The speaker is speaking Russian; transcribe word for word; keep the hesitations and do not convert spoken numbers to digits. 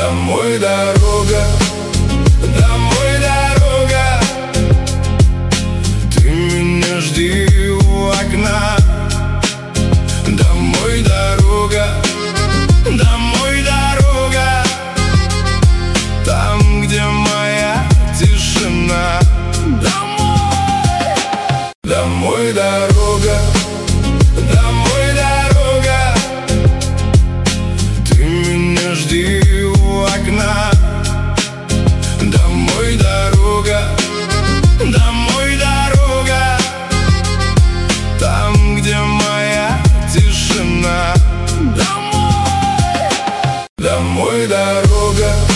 Домой дорога, домой дорога, ты меня жди у окна. Домой дорога, домой дорога, там, где моя тишина. Домой, домой дорога, домой дорога, ты меня жди у окна. Домой дорога, домой дорога, там, где моя тишина. Домой, домой дорога.